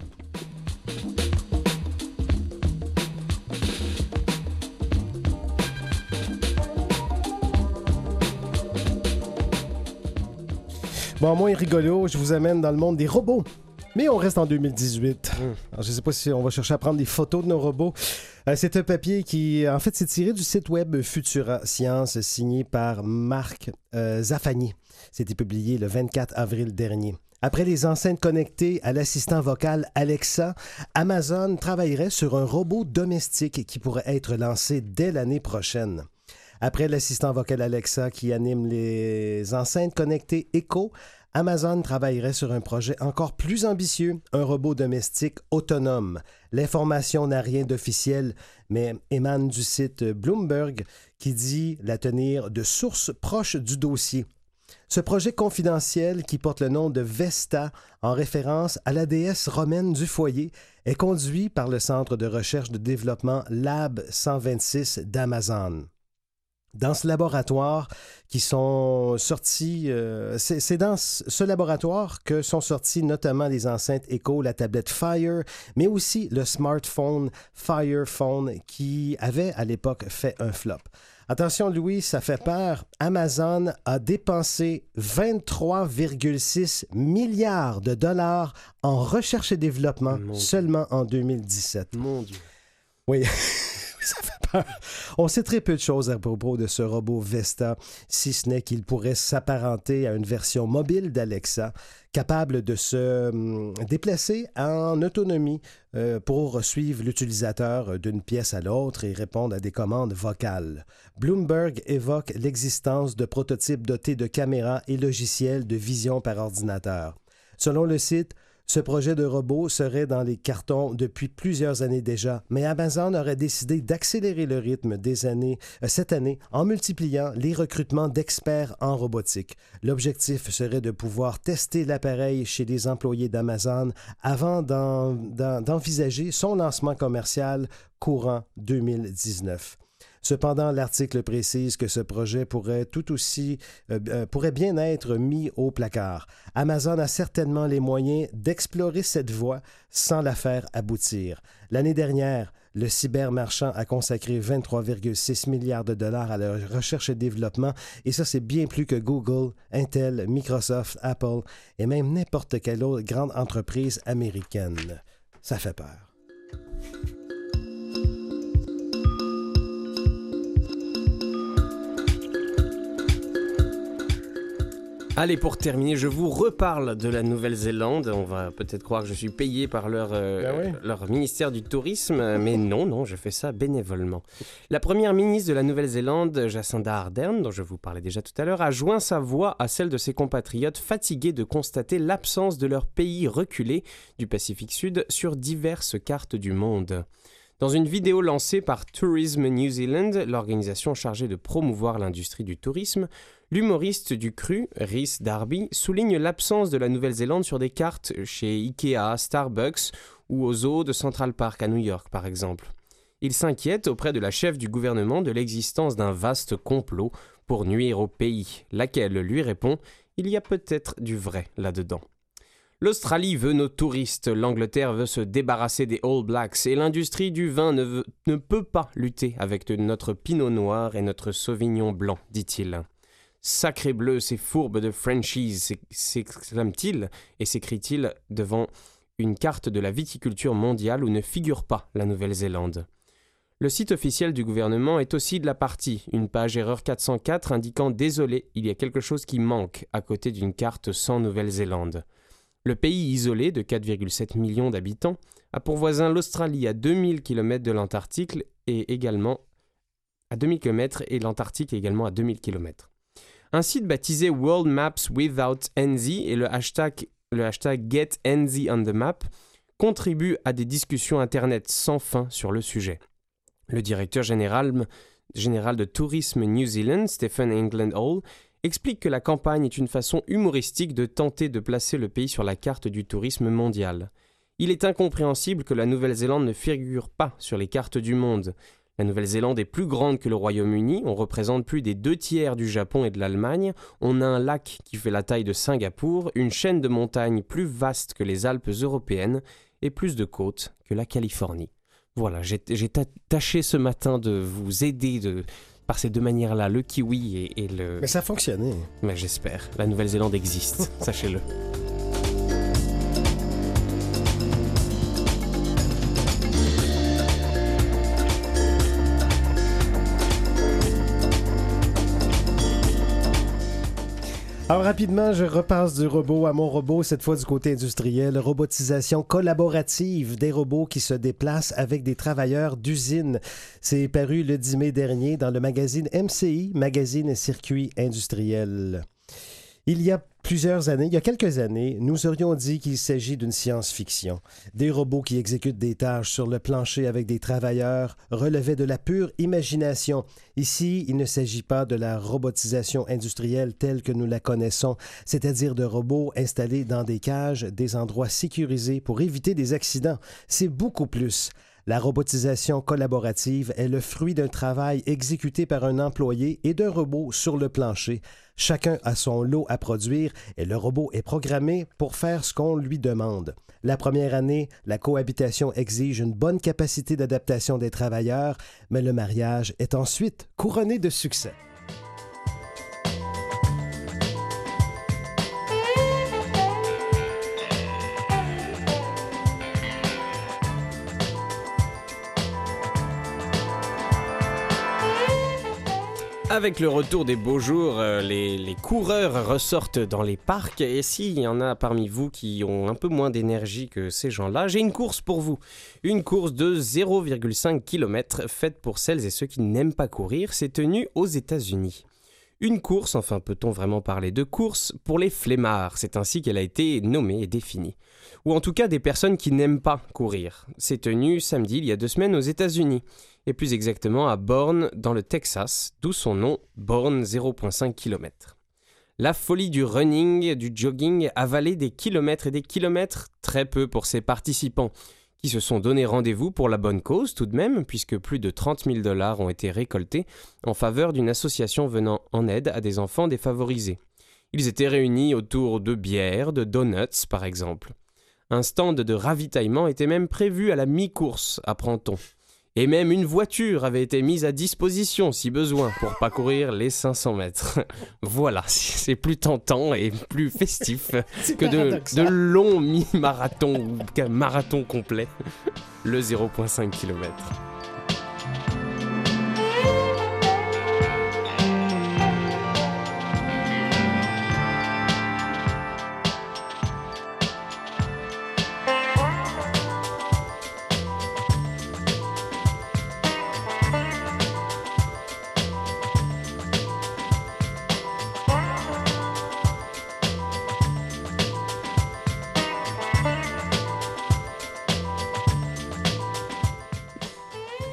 Bon, moins rigolo, je vous amène dans le monde des robots. Mais on reste en 2018. Alors, je ne sais pas si on va chercher à prendre des photos de nos robots. C'est un papier qui, en fait, c'est tiré du site web Futura Science, signé par Marc Zaffani. C'était publié le 24 avril dernier. Après les enceintes connectées à l'assistant vocal Alexa, Amazon travaillerait sur un robot domestique qui pourrait être lancé dès l'année prochaine. Après l'assistant vocal Alexa qui anime les enceintes connectées Echo, Amazon travaillerait sur un projet encore plus ambitieux, un robot domestique autonome. L'information n'a rien d'officiel, mais émane du site Bloomberg qui dit la tenir de sources proches du dossier. Ce projet confidentiel, qui porte le nom de Vesta, en référence à la déesse romaine du foyer, est conduit par le centre de recherche de développement Lab 126 d'Amazon. Dans ce laboratoire qui sont sortis, c'est dans ce laboratoire que sont sortis notamment les enceintes Echo, la tablette Fire, mais aussi le smartphone Fire Phone qui avait à l'époque fait un flop. Attention Louis, ça fait peur. Amazon a dépensé 23,6 milliards de dollars en recherche et développement seulement en 2017. Mon Dieu. Oui. Ça fait peur. On sait très peu de choses à propos de ce robot Vesta, si ce n'est qu'il pourrait s'apparenter à une version mobile d'Alexa, capable de se déplacer en autonomie pour suivre l'utilisateur d'une pièce à l'autre et répondre à des commandes vocales. Bloomberg évoque l'existence de prototypes dotés de caméras et logiciels de vision par ordinateur. Selon le site, ce projet de robot serait dans les cartons depuis plusieurs années déjà, mais Amazon aurait décidé d'accélérer le rythme cette année en multipliant les recrutements d'experts en robotique. L'objectif serait de pouvoir tester l'appareil chez les employés d'Amazon avant d'envisager son lancement commercial courant 2019. Cependant, l'article précise que ce projet pourrait bien être mis au placard. Amazon a certainement les moyens d'explorer cette voie sans la faire aboutir. L'année dernière, le cybermarchand a consacré 23,6 milliards de dollars à la recherche et développement, et ça, c'est bien plus que Google, Intel, Microsoft, Apple et même n'importe quelle autre grande entreprise américaine. Ça fait peur. Allez, pour terminer, je vous reparle de la Nouvelle-Zélande. On va peut-être croire que je suis payé par leur ministère du Tourisme, mais non, je fais ça bénévolement. La première ministre de la Nouvelle-Zélande, Jacinda Ardern, dont je vous parlais déjà tout à l'heure, a joint sa voix à celle de ses compatriotes fatigués de constater l'absence de leur pays reculé du Pacifique Sud sur diverses cartes du monde. Dans une vidéo lancée par Tourism New Zealand, l'organisation chargée de promouvoir l'industrie du tourisme, l'humoriste du Cru, Rhys Darby, souligne l'absence de la Nouvelle-Zélande sur des cartes chez Ikea, Starbucks ou aux zoos de Central Park à New York par exemple. Il s'inquiète auprès de la chef du gouvernement de l'existence d'un vaste complot pour nuire au pays, laquelle lui répond « Il y a peut-être du vrai là-dedans ». L'Australie veut nos touristes, l'Angleterre veut se débarrasser des All Blacks et l'industrie du vin ne peut pas lutter avec notre Pinot Noir et notre Sauvignon Blanc, dit-il. Sacré bleu, ces fourbes de franchise, s'exclame-t-il et s'écrie-t-il devant une carte de la viticulture mondiale où ne figure pas la Nouvelle-Zélande. Le site officiel du gouvernement est aussi de la partie, une page erreur 404 indiquant « Désolé, il y a quelque chose qui manque » à côté d'une carte sans Nouvelle-Zélande. Le pays isolé de 4,7 millions d'habitants a pour voisin l'Australie à 2000 km de l'Antarctique et également à 2000 km et l'Antarctique également à 2000 km. Un site baptisé World Maps Without NZ et le hashtag Get NZ on the Map contribuent à des discussions internet sans fin sur le sujet. Le directeur général de Tourisme New Zealand, Stephen England Hall, explique que la campagne est une façon humoristique de tenter de placer le pays sur la carte du tourisme mondial. Il est incompréhensible que la Nouvelle-Zélande ne figure pas sur les cartes du monde. La Nouvelle-Zélande est plus grande que le Royaume-Uni, on représente plus des 2/3 du Japon et de l'Allemagne, on a un lac qui fait la taille de Singapour, une chaîne de montagnes plus vaste que les Alpes européennes et plus de côtes que la Californie. Voilà, j'ai tâché ce matin de vous aider par ces deux manières-là, le kiwi et le... Mais ça a fonctionné. Mais j'espère. La Nouvelle-Zélande existe, sachez-le. Alors rapidement, je repasse du robot à mon robot, cette fois du côté industriel. Robotisation collaborative des robots qui se déplacent avec des travailleurs d'usine. C'est paru le 10 mai dernier dans le magazine MCI, Magazine Circuit Industriel. Il y a quelques années, nous aurions dit qu'il s'agit d'une science-fiction. Des robots qui exécutent des tâches sur le plancher avec des travailleurs relevaient de la pure imagination. Ici, il ne s'agit pas de la robotisation industrielle telle que nous la connaissons, c'est-à-dire de robots installés dans des cages, des endroits sécurisés pour éviter des accidents. C'est beaucoup plus. La robotisation collaborative est le fruit d'un travail exécuté par un employé et d'un robot sur le plancher. Chacun a son lot à produire et le robot est programmé pour faire ce qu'on lui demande. La première année, la cohabitation exige une bonne capacité d'adaptation des travailleurs, mais le mariage est ensuite couronné de succès. Avec le retour des beaux jours, les coureurs ressortent dans les parcs et s'il y en a parmi vous qui ont un peu moins d'énergie que ces gens-là, j'ai une course pour vous. Une course de 0,5 km faite pour celles et ceux qui n'aiment pas courir, c'est tenu aux États-Unis. Une course, enfin peut-on vraiment parler de course, pour les flemmards, c'est ainsi qu'elle a été nommée et définie. Ou en tout cas des personnes qui n'aiment pas courir. C'est tenu samedi, il y a 2 semaines, aux États-Unis. Et plus exactement à Bourne, dans le Texas, d'où son nom, Bourne 0,5 km. La folie du running, du jogging, avaler des kilomètres et des kilomètres, très peu pour ces participants, qui se sont donné rendez-vous pour la bonne cause tout de même, puisque plus de 30 000 $ ont été récoltés en faveur d'une association venant en aide à des enfants défavorisés. Ils étaient réunis autour de bières, de donuts par exemple. Un stand de ravitaillement était même prévu à la mi-course, apprend-on. Et même une voiture avait été mise à disposition, si besoin, pour parcourir les 500 mètres. Voilà, c'est plus tentant et plus festif que de longs mi-marathons ou qu'un marathon complet, le 0,5 km.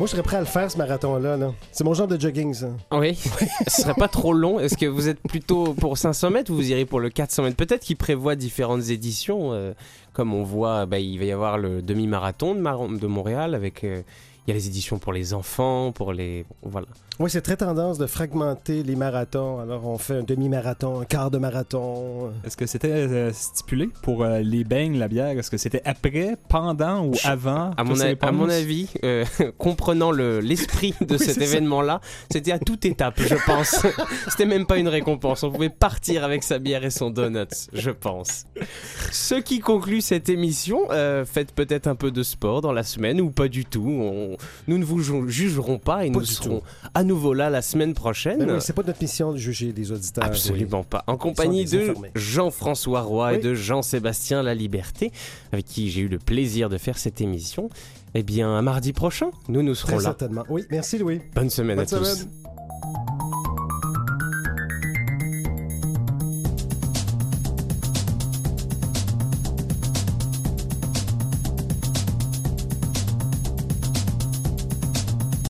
Moi, je serais prêt à le faire, ce marathon-là. Là. C'est mon genre de jogging, ça. Oui, ce serait pas trop long. Est-ce que vous êtes plutôt pour 500 mètres ou vous irez pour le 400 mètres? Peut-être qu'il prévoit différentes éditions. Comme on voit, il va y avoir le demi-marathon de Montréal avec... il y a les éditions pour les enfants, pour les... Voilà. Oui, c'est très tendance de fragmenter les marathons. Alors, on fait un demi-marathon, un quart de marathon. Est-ce que c'était stipulé pour les beignes, la bière? Est-ce que c'était après, pendant ou avant? À mon avis, comprenant l'esprit de cet événement-là, c'était à toute étape, je pense. C'était même pas une récompense. On pouvait partir avec sa bière et son donut, je pense. Ce qui conclut cette émission, faites peut-être un peu de sport dans la semaine ou pas du tout. Nous ne vous jugerons pas et nous serons à nouveau là la semaine prochaine. Oui, c'est pas notre mission de juger les auditeurs. Absolument pas. En compagnie de Jean-François Roy et de Jean-Sébastien Laliberté, avec qui j'ai eu le plaisir de faire cette émission. Eh bien, à mardi prochain, nous serons là. Certainement. Oui, merci Louis. Bonne semaine à tous.